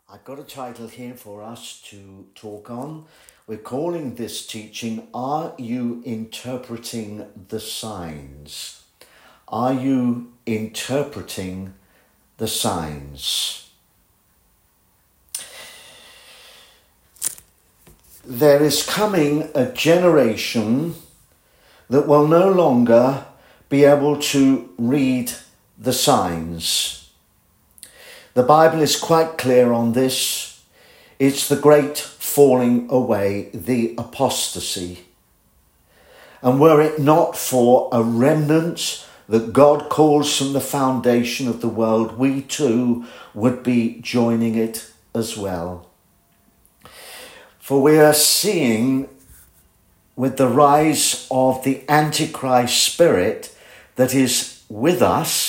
I've got a title here for us to talk on. We're calling this teaching, Are You Interpreting the Signs? Are you interpreting the signs? There is coming a generation that will no longer be able to read the signs. The Bible is quite clear on this. It's the great falling away, the apostasy. And were it not for a remnant that God calls from the foundation of the world, we too would be joining it as well. For we are seeing with the rise of the Antichrist spirit that is with us.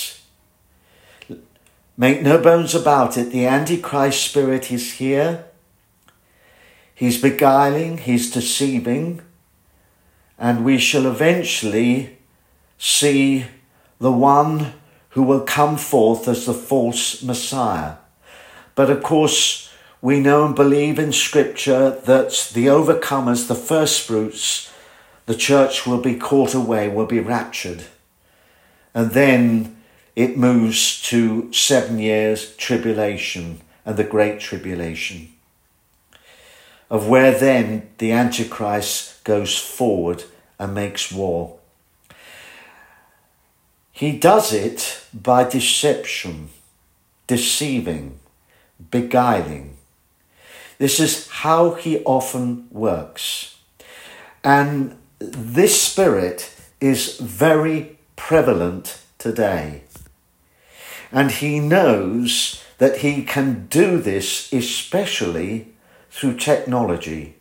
Make no bones about it, the Antichrist spirit is here. He's beguiling, he's deceiving, and we shall eventually see the one who will come forth as the false Messiah. But of course, we know and believe in Scripture that the overcomers, the first fruits, the church will be caught away, will be raptured. And then it moves to 7 years tribulation and the great tribulation, of where then the Antichrist goes forward and makes war. He does it by deception, deceiving, beguiling. This is how he often works. And this spirit is very prevalent today. And he knows that he can do this especially through technology.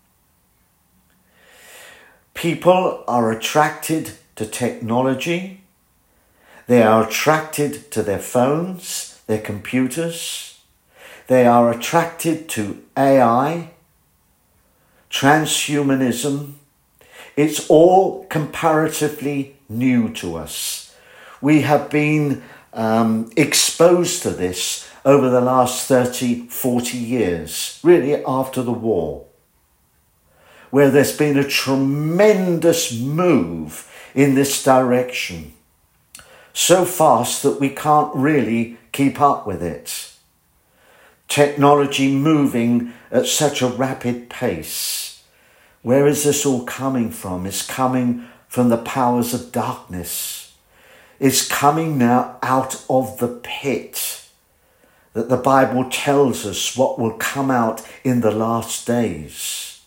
People are attracted to technology. They are attracted to their phones, their computers. They are attracted to AI, transhumanism. It's all comparatively new to us. We have been exposed to this over the last 30, 40 years, really after the war, where there's been a tremendous move in this direction, so fast that we can't really keep up with it. Technology moving at such a rapid pace. Where is this all coming from? It's coming from the powers of darkness. Is coming now out of the pit that the Bible tells us what will come out in the last days.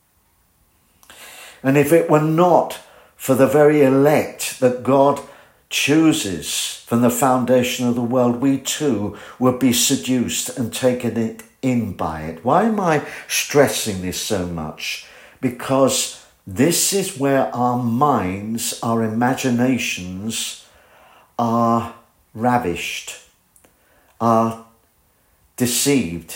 And if it were not for the very elect that God chooses from the foundation of the world, we too would be seduced and taken in by it. Why am I stressing this so much? Because this is where our minds, our imaginations are ravished, are deceived.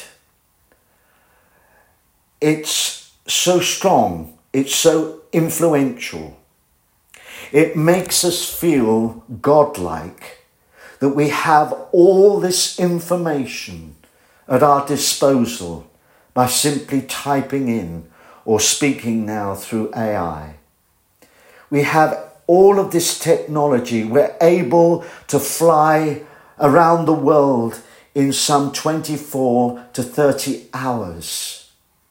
It's so strong, it's so influential. It makes us feel godlike that we have all this information at our disposal by simply typing in or speaking now through AI. We have all of this technology. We're able to fly around the world in some 24 to 30 hours.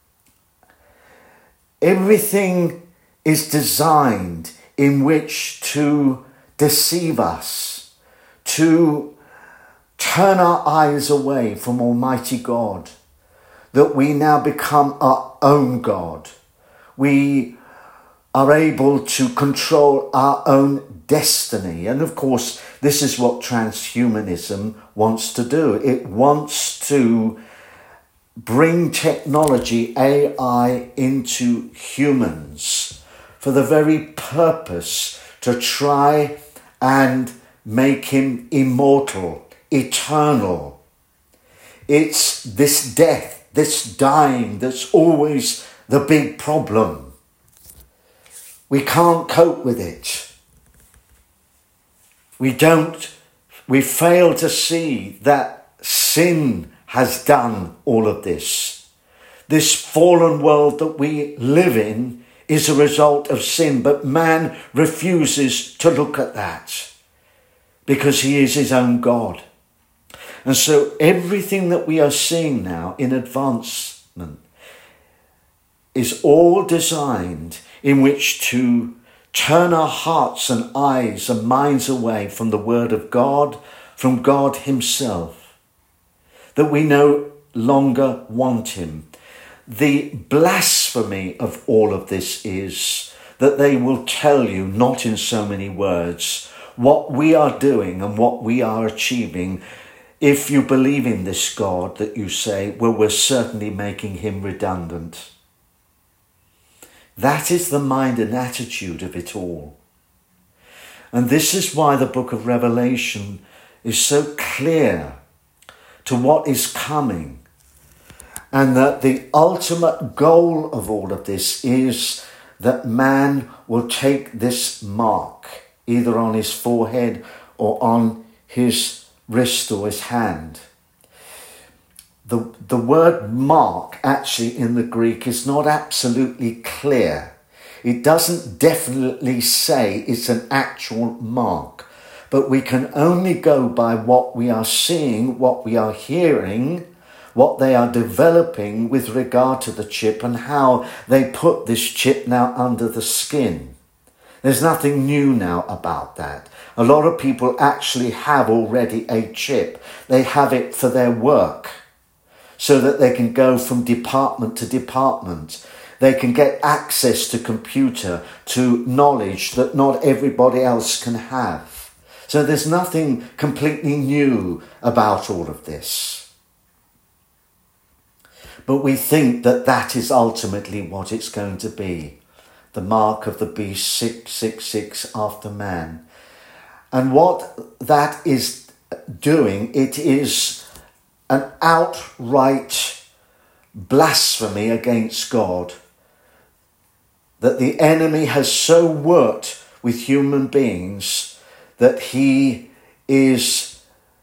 Everything is designed in which to deceive us, to turn our eyes away from Almighty God, that we now become our own God. We are able to control our own destiny. And of course, this is what transhumanism wants to do. It wants to bring technology, AI, into humans for the very purpose to try and make him immortal, eternal. It's this death, this dying, that's always the big problem. We can't cope with it. We fail to see that sin has done all of this. This fallen world that we live in is a result of sin, but man refuses to look at that because he is his own God. And so everything that we are seeing now in advancement is all designed in which to turn our hearts and eyes and minds away from the word of God, from God himself, that we no longer want him. The blasphemy of all of this is that they will tell you, not in so many words, what we are doing and what we are achieving. If you believe in this God that you say, well, we're certainly making him redundant. That is the mind and attitude of it all. And this is why the book of Revelation is so clear to what is coming. And that the ultimate goal of all of this is that man will take this mark, either on his forehead or on his wrist or his hand. The word mark actually in the Greek is not absolutely clear. It doesn't definitely say it's an actual mark, but we can only go by what we are seeing, what we are hearing, what they are developing with regard to the chip and how they put this chip now under the skin. There's nothing new now about that. A lot of people actually have already a chip. They have it for their work so that they can go from department to department. They can get access to computer, to knowledge that not everybody else can have. So there's nothing completely new about all of this. But we think that that is ultimately what it's going to be. The mark of the beast, 666 after man. And what that is doing, it is an outright blasphemy against God. That the enemy has so worked with human beings that he is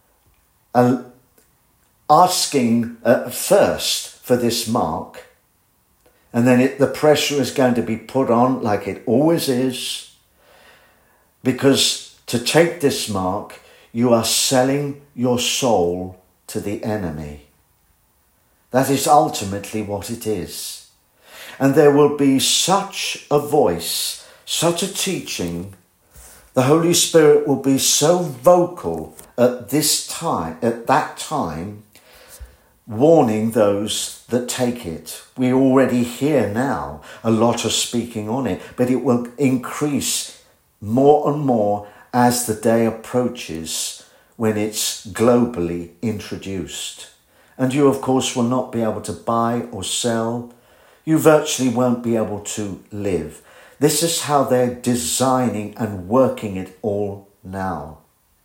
asking first for this mark, and then the pressure is going to be put on like it always is, because to take this mark, you are selling your soul to the enemy. That is ultimately what it is. And there will be such a voice, such a teaching. The Holy Spirit will be so vocal at that time, warning those that take it. We already hear now a lot of speaking on it, but it will increase more and more as the day approaches when it's globally introduced. And you, of course, will not be able to buy or sell. You virtually won't be able to live. This is how they're designing and working it all now.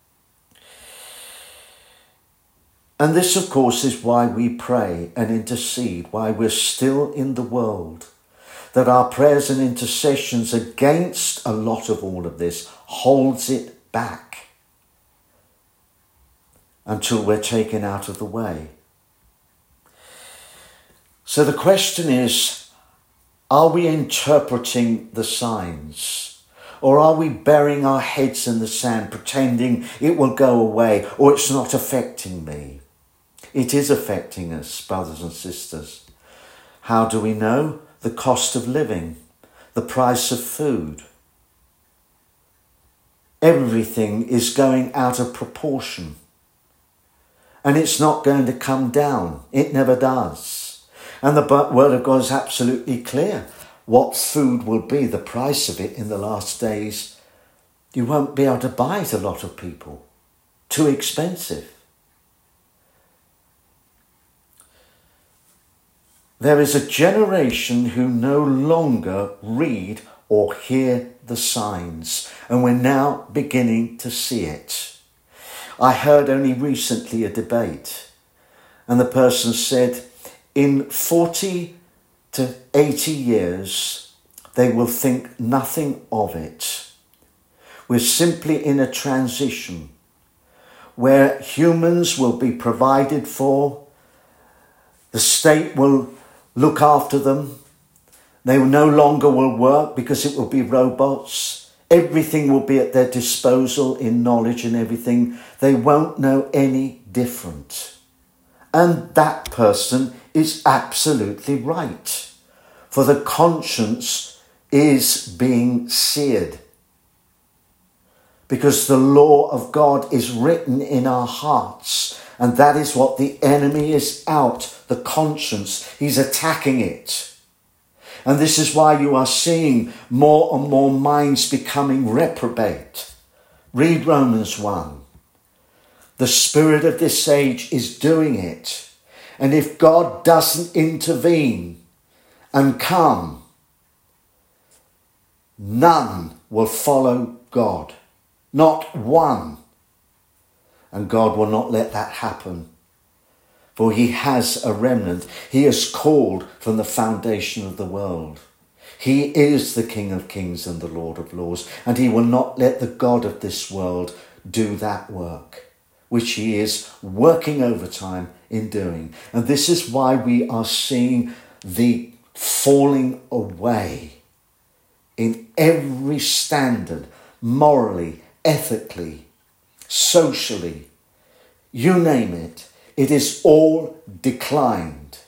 And this, of course, is why we pray and intercede, why we're still in the world, that our prayers and intercessions against a lot of all of this holds it back until we're taken out of the way. So the question is, are we interpreting the signs? Or are we burying our heads in the sand, pretending it will go away or it's not affecting me? It is affecting us, brothers and sisters. How do we know? The cost of living, the price of food. Everything is going out of proportion. And it's not going to come down. It never does. And the word of God is absolutely clear. What food will be, the price of it in the last days, you won't be able to buy it, a lot of people. Too expensive. There is a generation who no longer read or hear the signs, and we're now beginning to see it. I heard only recently a debate, and the person said in 40 to 80 years, they will think nothing of it. We're simply in a transition where humans will be provided for, The state will look after them. They no longer will work because it will be robots. Everything will be at their disposal in knowledge and everything. They won't know any different. And that person is absolutely right. For the conscience is being seared. Because the law of God is written in our hearts. And that is what the enemy is out, the conscience. He's attacking it. And this is why you are seeing more and more minds becoming reprobate. Read Romans 1. The spirit of this age is doing it. And if God doesn't intervene and come, none will follow God. Not one. And God will not let that happen. For he has a remnant. He is called from the foundation of the world. He is the King of Kings and the Lord of Lords. And he will not let the God of this world do that work, which he is working overtime in doing. And this is why we are seeing the falling away in every standard, morally, ethically, socially, you name it. It is all declined.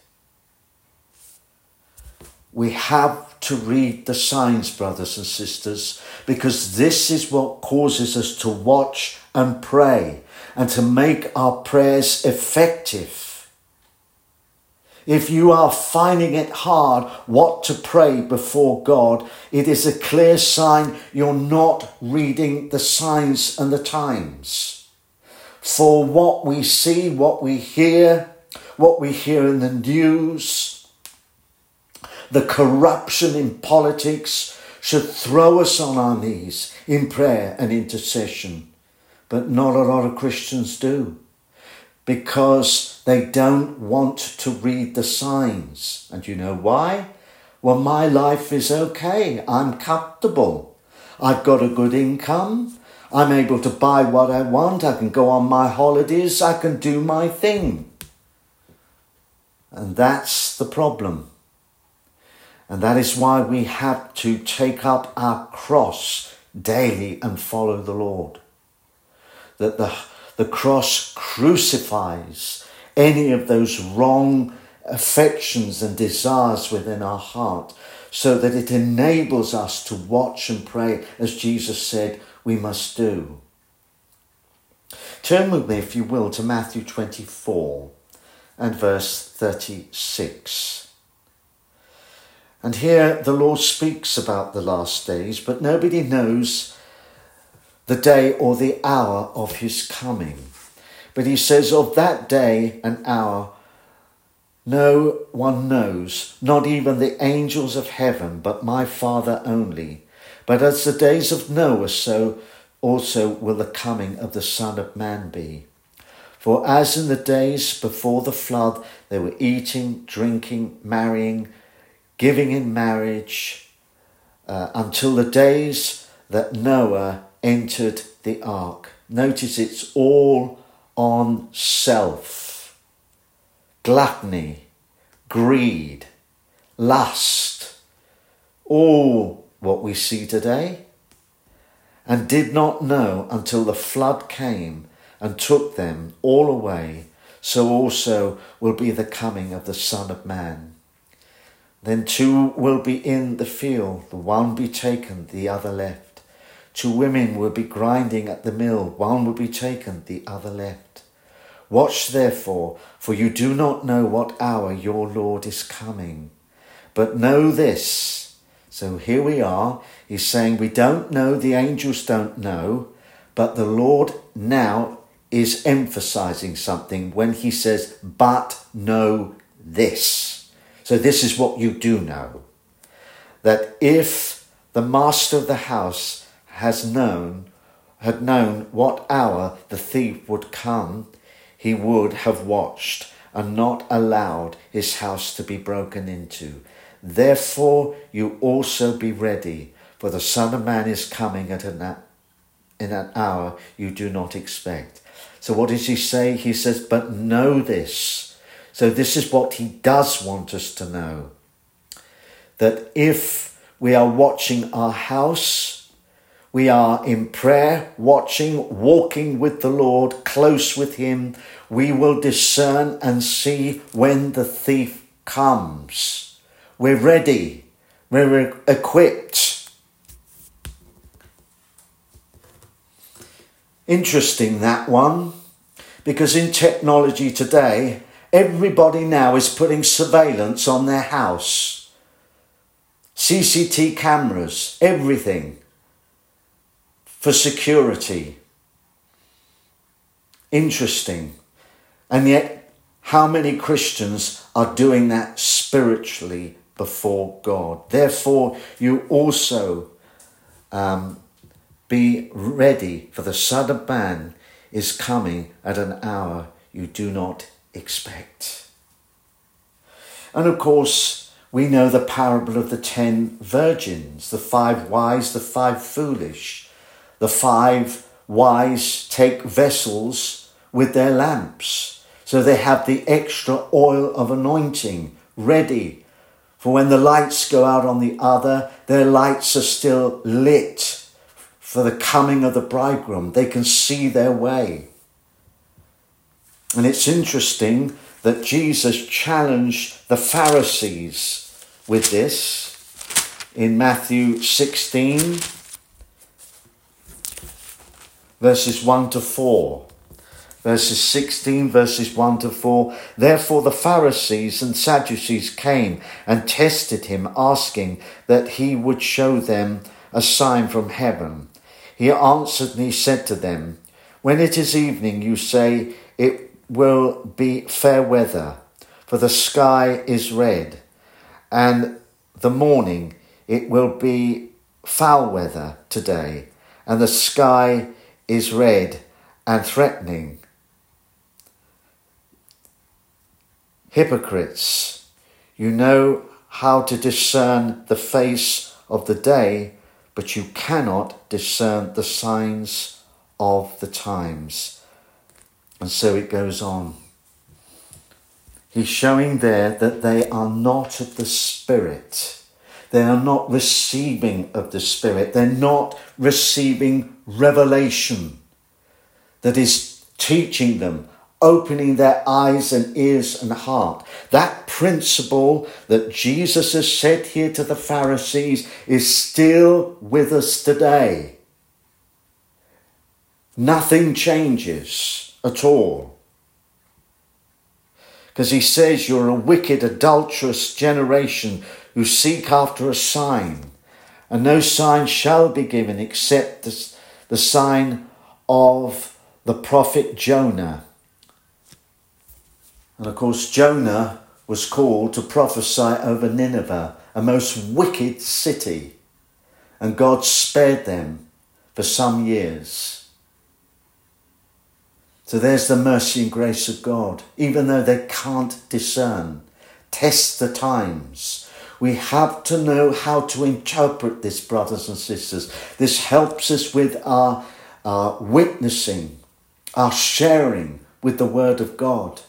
We have to read the signs, brothers and sisters, because this is what causes us to watch and pray and to make our prayers effective. If you are finding it hard what to pray before God, it is a clear sign you're not reading the signs and the times. For what we see, what we hear in the news, the corruption in politics should throw us on our knees in prayer and intercession. But not a lot of Christians do, because they don't want to read the signs. And you know why? Well, my life is okay. I'm comfortable. I've got a good income. I'm able to buy what I want. I can go on my holidays. I can do my thing. And that's the problem. And that is why we have to take up our cross daily and follow the Lord. That the cross crucifies any of those wrong affections and desires within our heart, so that it enables us to watch and pray as Jesus said we must do. Turn with me, if you will, to Matthew 24 and verse 36. And here the Lord speaks about the last days, but nobody knows the day or the hour of his coming. But he says, of that day and hour no one knows, not even the angels of heaven, but my Father only. But as the days of Noah, so also will the coming of the Son of Man be. For as in the days before the flood, they were eating, drinking, marrying, giving in marriage, until the days that Noah entered the ark. Notice it's all on self. Gluttony, greed, lust, all what we see today, and did not know until the flood came and took them all away. So also will be the coming of the Son of Man. Then two will be in the field, the one be taken, the other left. Two women will be grinding at the mill, one will be taken, the other left. Watch therefore, for you do not know what hour your Lord is coming. But know this. So here we are. He's saying we don't know, the angels don't know, but the Lord now is emphasizing something when he says, but know this. So this is what you do know. That if the master of the house had known what hour the thief would come, he would have watched and not allowed his house to be broken into. Therefore you also be ready, for the Son of Man is coming in an hour you do not expect. So what does he say? He says, but know this. So this is what he does want us to know. That if we are watching our house, we are in prayer, watching, walking with the Lord, close with him, we will discern and see when the thief comes. We're ready. We're equipped. Interesting, that one, because in technology today, everybody now is putting surveillance on their house. CCTV cameras, everything for security. Interesting. And yet, how many Christians are doing that spiritually before God? Therefore, you also be ready, for the Son of Man is coming at an hour you do not expect. And of course, we know the parable of the 10 virgins, the 5 wise, the 5 foolish. The 5 wise take vessels with their lamps, so they have the extra oil of anointing ready. For when the lights go out on the other, their lights are still lit for the coming of the bridegroom. They can see their way. And it's interesting that Jesus challenged the Pharisees with this in Matthew 16, verses 1 to 4. Verses 16, verses 1 to 4. Therefore the Pharisees and Sadducees came and tested him, asking that he would show them a sign from heaven. He answered and he said to them, when it is evening, you say, it will be fair weather, for the sky is red, and the morning it will be foul weather today, and the sky is red and threatening. Hypocrites, you know how to discern the face of the day, but you cannot discern the signs of the times. And so it goes on. He's showing there that they are not of the Spirit. They are not receiving of the Spirit. They're not receiving revelation that is teaching them, opening their eyes and ears and heart. That principle that Jesus has said here to the Pharisees is still with us today. Nothing changes at all. Because he says, you're a wicked, adulterous generation who seek after a sign, and no sign shall be given except the sign of the prophet Jonah. And of course, Jonah was called to prophesy over Nineveh, a most wicked city. And God spared them for some years. So there's the mercy and grace of God. Even though they can't discern, test the times. We have to know how to interpret this, brothers and sisters. This helps us with our witnessing, our sharing with the Word of God.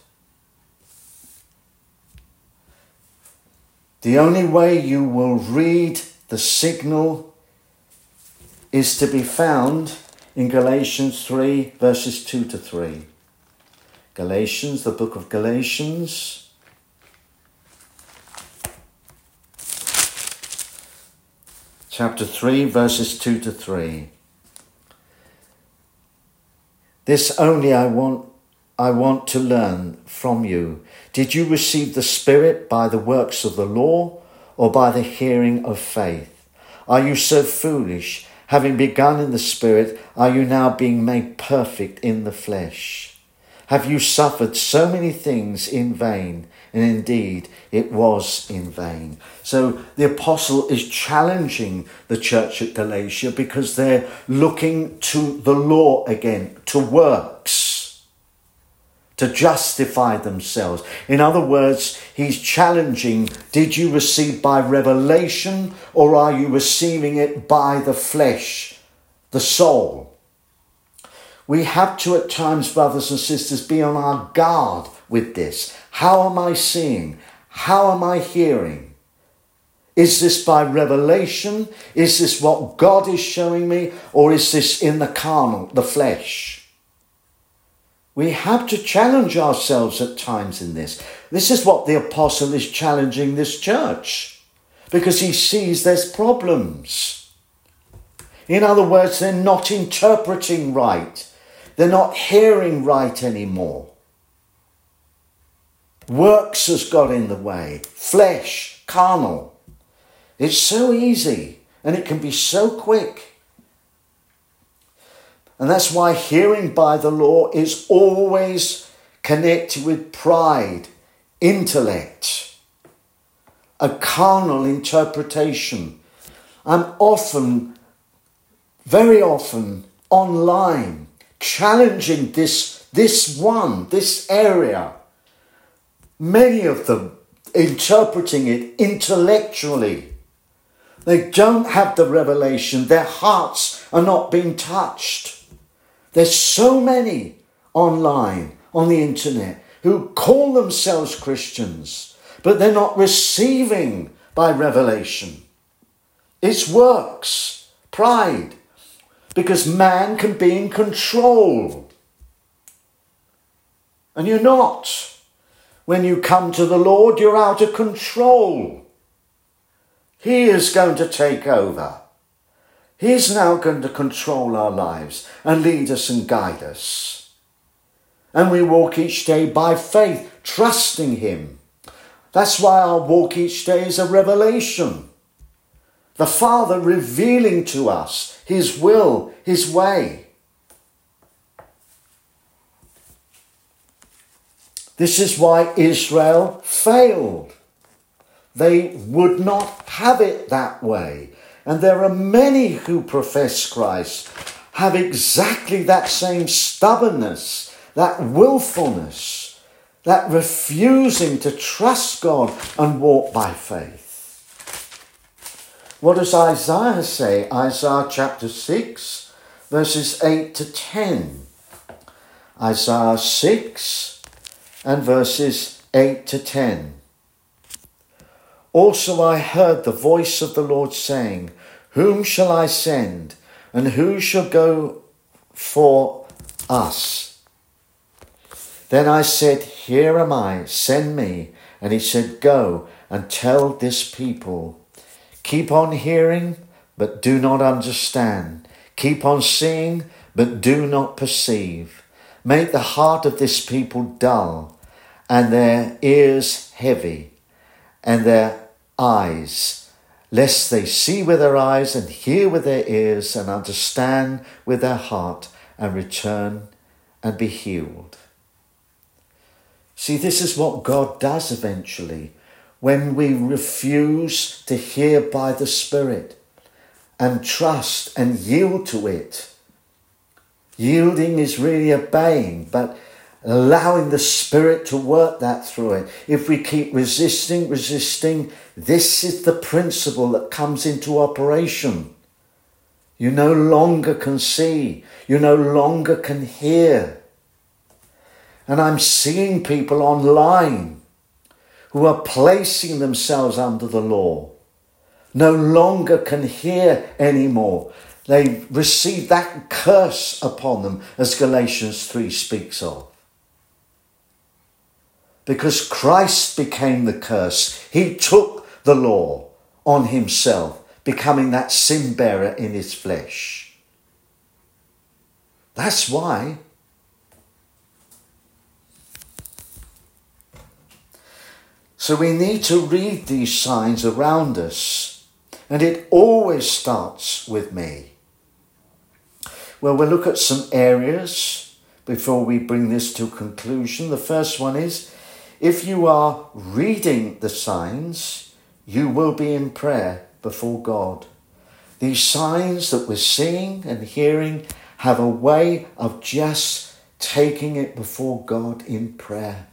The only way you will read the signal is to be found in Galatians 3, verses 2 to 3. Galatians, the book of Galatians. Chapter 3, verses 2 to 3. This only I want to learn from you. Did you receive the Spirit by the works of the law or by the hearing of faith? Are you so foolish? Having begun in the Spirit, are you now being made perfect in the flesh? Have you suffered so many things in vain? And indeed, it was in vain. So the apostle is challenging the church at Galatia because they're looking to the law again, to works, to justify themselves. In other words, he's challenging, did you receive by revelation or are you receiving it by the flesh, the soul? We have to at times, brothers and sisters, be on our guard with this. How am I seeing? How am I hearing? Is this by revelation? Is this what God is showing me? Or is this in the carnal, the flesh? We have to challenge ourselves at times in this. This is what the apostle is challenging this church, because he sees there's problems. In other words, they're not interpreting right. They're not hearing right anymore. Works has got in the way. Flesh, carnal. It's so easy and it can be so quick. And that's why hearing by the law is always connected with pride, intellect, a carnal interpretation. I'm very often online challenging this area. Many of them interpreting it intellectually. They don't have the revelation. Their hearts are not being touched. There's so many online, on the internet, who call themselves Christians, but they're not receiving by revelation. It's works, pride, because man can be in control. And you're not. When you come to the Lord, you're out of control. He is going to take over. He's now going to control our lives and lead us and guide us. And we walk each day by faith, trusting him. That's why our walk each day is a revelation. The Father revealing to us his will, his way. This is why Israel failed. They would not have it that way. And there are many who profess Christ, have exactly that same stubbornness, that willfulness, that refusing to trust God and walk by faith. What does Isaiah say? Isaiah chapter 6, verses 8 to 10. Isaiah 6 and verses 8 to 10. Also I heard the voice of the Lord saying, whom shall I send, and who shall go for us? Then I said, here am I, send me. And he said, go and tell this people. Keep on hearing, but do not understand. Keep on seeing, but do not perceive. Make the heart of this people dull, and their ears heavy, and their eyes, lest they see with their eyes and hear with their ears and understand with their heart and return and be healed. See, this is what God does eventually when we refuse to hear by the Spirit and trust and yield to it. Yielding is really obeying, but allowing the Spirit to work that through it. If we keep resisting, this is the principle that comes into operation. You no longer can see. You no longer can hear. And I'm seeing people online who are placing themselves under the law, no longer can hear anymore. They receive that curse upon them, as Galatians 3 speaks of. Because Christ became the curse. He took the law on himself, becoming that sin bearer in his flesh. That's why. So we need to read these signs around us. And it always starts with me. Well, we'll look at some areas before we bring this to a conclusion. The first one is, if you are reading the signs, you will be in prayer before God. These signs that we're seeing and hearing have a way of just taking it before God in prayer.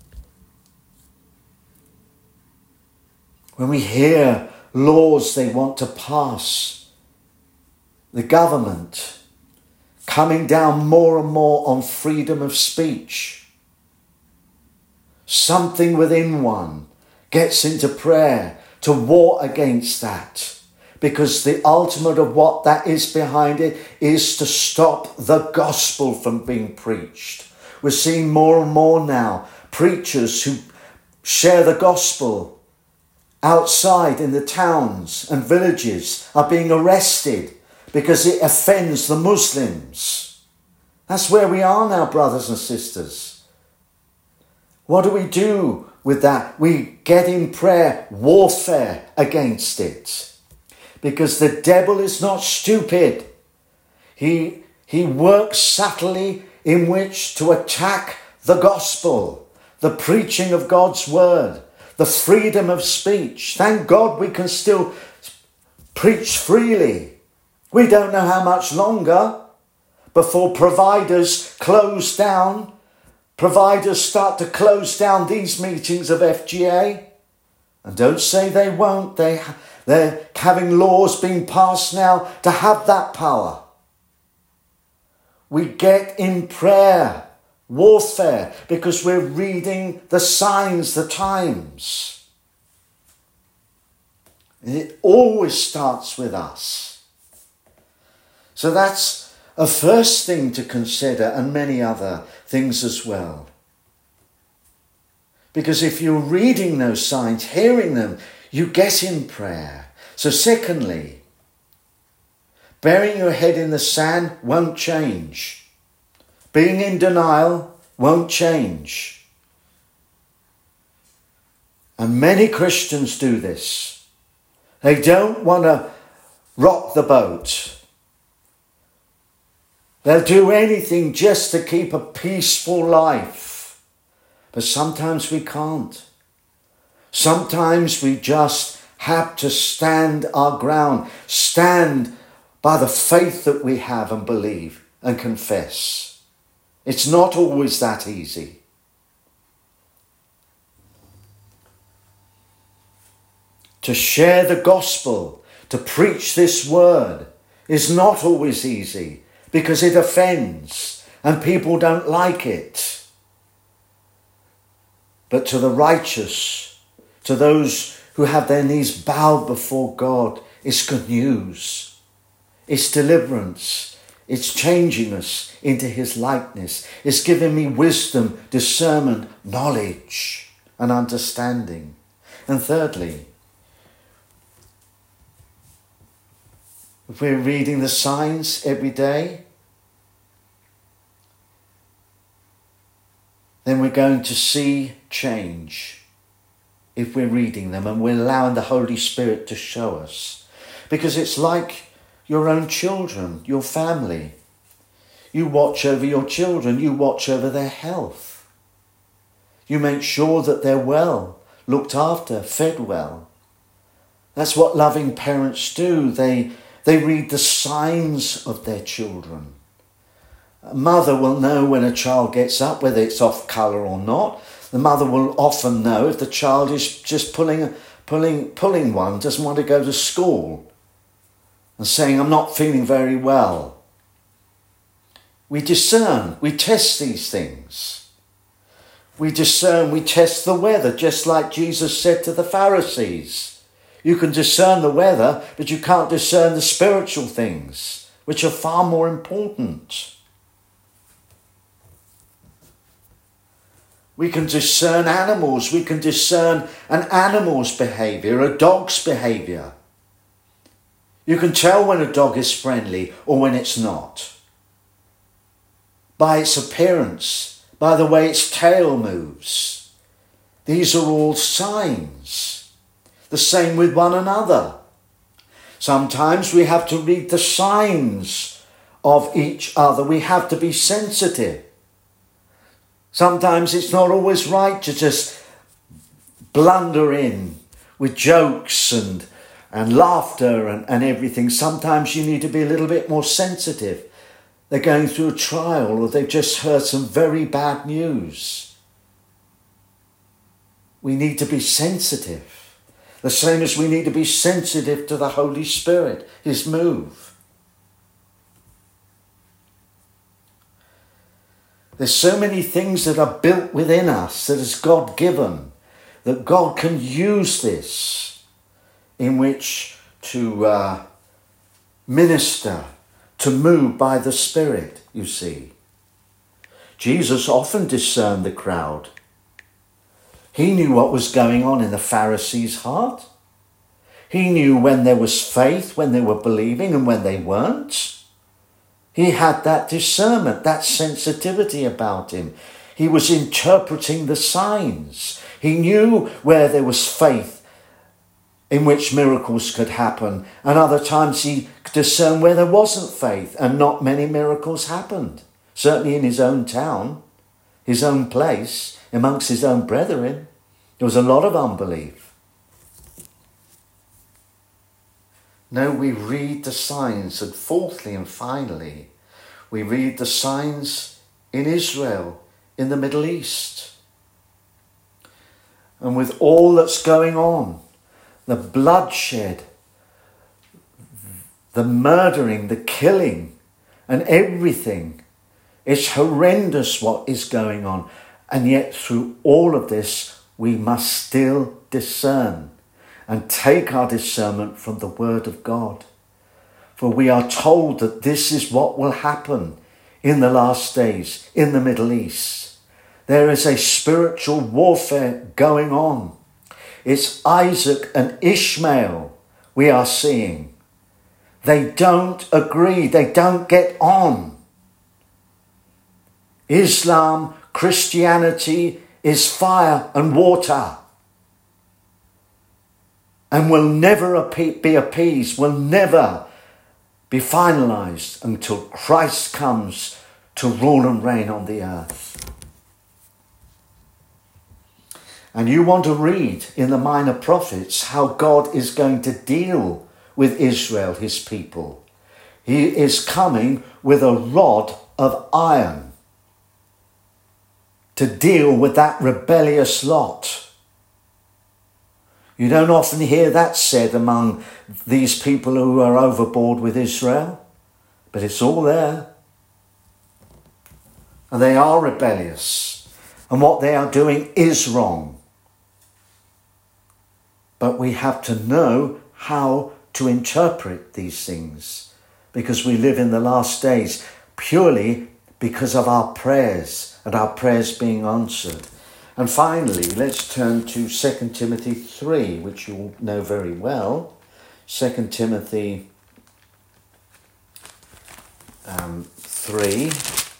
When we hear laws they want to pass, the government coming down more and more on freedom of speech, something within one gets into prayer to war against that. Because the ultimate of what that is behind it is to stop the gospel from being preached. We're seeing more and more now preachers who share the gospel outside in the towns and villages are being arrested because it offends the Muslims. That's where we are now, brothers and sisters. What do we do with that? We get in prayer, warfare against it. Because the devil is not stupid. He works subtly in which to attack the gospel, the preaching of God's word, the freedom of speech. Thank God we can still preach freely. We don't know how much longer before providers close down. Providers start to close down these meetings of FGA. And don't say they won't. They're having laws being passed now to have that power. We get in prayer, warfare, because we're reading the signs, the times. And it always starts with us. So that's a first thing to consider, and many other things as well. Because if you're reading those signs, hearing them, you get in prayer. So secondly, burying your head in the sand won't change. Being in denial won't change. And many Christians do this. They don't want to rock the boat. They'll do anything just to keep a peaceful life. But sometimes we can't. Sometimes we just have to stand our ground, stand by the faith that we have and believe and confess. It's not always that easy. To share the gospel, to preach this word is not always easy because it offends and people don't like it. But to the righteous, to those who have their knees bowed before God, it's good news. It's deliverance. It's changing us into his likeness. It's giving me wisdom, discernment, knowledge and understanding. And thirdly, if we're reading the signs every day, then we're going to see change if we're reading them and we're allowing the Holy Spirit to show us. Because it's like your own children, your family. You watch over your children, you watch over their health. You make sure that they're well, looked after, fed well. That's what loving parents do. They read the signs of their children. A mother will know when a child gets up, whether it's off colour or not. The mother will often know if the child is just pulling one, doesn't want to go to school, and saying, I'm not feeling very well. We discern, we test these things. We discern, we test the weather, just like Jesus said to the Pharisees. You can discern the weather, but you can't discern the spiritual things, which are far more important. We can discern animals. We can discern an animal's behaviour, a dog's behaviour. You can tell when a dog is friendly or when it's not. By its appearance, by the way its tail moves. These are all signs. The same with one another. Sometimes we have to read the signs of each other. We have to be sensitive. Sometimes it's not always right to just blunder in with jokes and laughter and everything. Sometimes you need to be a little bit more sensitive. They're going through a trial or they've just heard some very bad news. We need to be sensitive. The same as we need to be sensitive to the Holy Spirit, his move. There's so many things that are built within us that is God given, that God can use this in which to minister, to move by the Spirit, you see. Jesus often discerned the crowd. He knew what was going on in the Pharisees' heart. He knew when there was faith, when they were believing and when they weren't. He had that discernment, that sensitivity about him. He was interpreting the signs. He knew where there was faith in which miracles could happen, and other times he discerned where there wasn't faith and not many miracles happened. Certainly in his own town, his own place, amongst his own brethren, there was a lot of unbelief. No, we read the signs, and fourthly and finally, we read the signs in Israel, in the Middle East. And with all that's going on, the bloodshed, the murdering, the killing, and everything, it's horrendous what is going on. And yet through all of this, we must still discern and take our discernment from the Word of God. For we are told that this is what will happen in the last days in the Middle East. There is a spiritual warfare going on. It's Isaac and Ishmael we are seeing. They don't agree. They don't get on. Islam, Christianity is fire and water, and will never be appeased, will never be finalized until Christ comes to rule and reign on the earth. And you want to read in the Minor Prophets how God is going to deal with Israel, his people. He is coming with a rod of iron to deal with that rebellious lot. You don't often hear that said among these people who are overboard with Israel, but it's all there. And they are rebellious, and what they are doing is wrong. But we have to know how to interpret these things, because we live in the last days purely because of our prayers and our prayers being answered. And finally, let's turn to 2 Timothy 3, which you all know very well. 2 Timothy 3.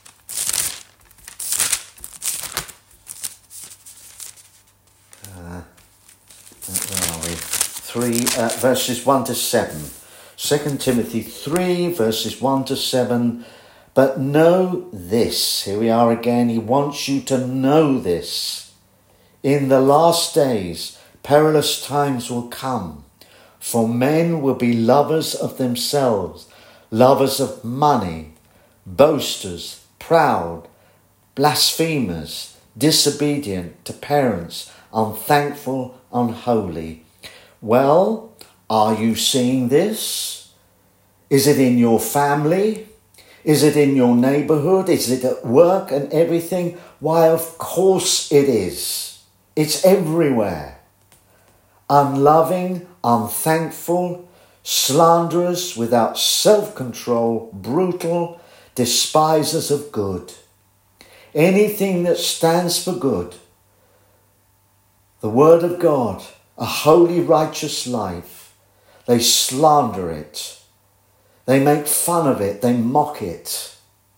Where are we? 3 verses 1 to 7. 2 Timothy 3 verses 1 to 7. But know this. Here we are again. He wants you to know this. In the last days, perilous times will come. For men will be lovers of themselves, lovers of money, boasters, proud, blasphemers, disobedient to parents, unthankful, unholy. Well, are you seeing this? Is it in your family? Is it in your neighborhood? Is it at work and everything? Why, of course it is. It's everywhere. Unloving, unthankful, slanderers, without self-control, brutal, despisers of good. Anything that stands for good, the word of God, a holy, righteous life, they slander it. They make fun of it. They mock it.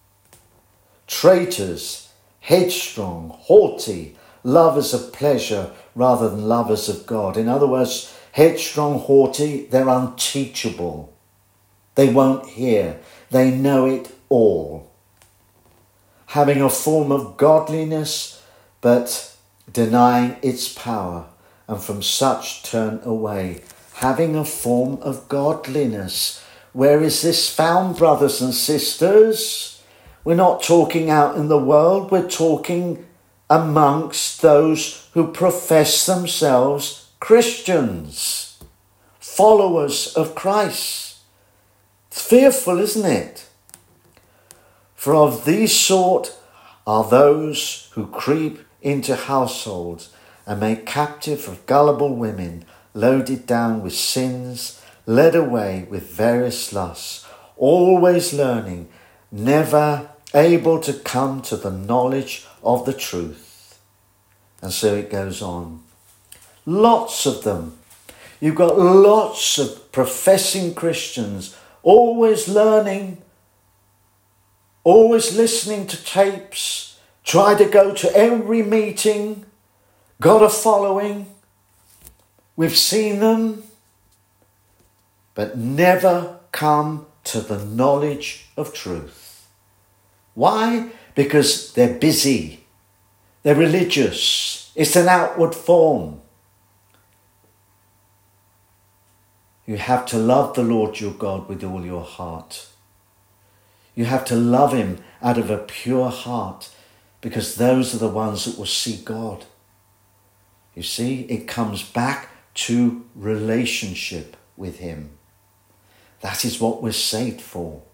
Traitors, headstrong, haughty, lovers of pleasure rather than lovers of God. In other words, headstrong, haughty, they're unteachable. They won't hear. They know it all. Having a form of godliness, but denying its power, and from such turn away. Having a form of godliness. Where is this found, brothers and sisters? We're not talking out in the world. We're talking amongst those who profess themselves Christians, followers of Christ. It's fearful, isn't it? For of these sort are those who creep into households and make captive of gullible women, loaded down with sins, led away with various lusts, always learning, never able to come to the knowledge of the truth. And so it goes on. Lots of them. You've got lots of professing Christians, always learning, always listening to tapes, try to go to every meeting, got a following. We've seen them, but never come to the knowledge of truth. Why? Because they're busy. They're religious. It's an outward form. You have to love the Lord your God with all your heart. You have to love him out of a pure heart, because those are the ones that will see God. You see, it comes back to relationship with him. That is what we're saved for.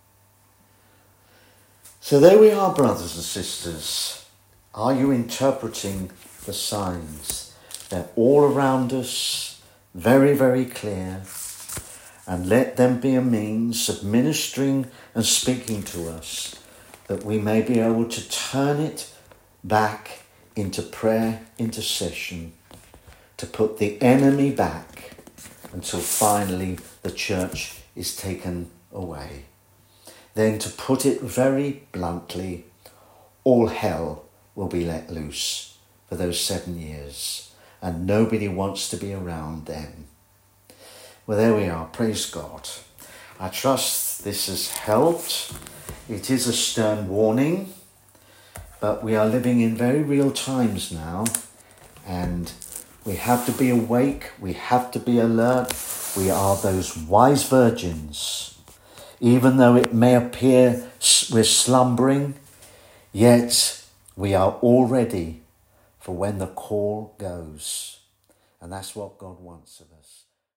So there we are, brothers and sisters. Are you interpreting the signs? They're all around us, very, very clear. And let them be a means of ministering and speaking to us, that we may be able to turn it back into prayer, intercession, to put the enemy back until finally the church is taken away. Then, to put it very bluntly, all hell will be let loose for those 7 years, and nobody wants to be around them. Well, there we are. Praise God. I trust this has helped. It is a stern warning, but we are living in very real times now, and we have to be awake. We have to be alert. We are those wise virgins. Even though it may appear we're slumbering, yet we are all ready for when the call goes. And that's what God wants of us.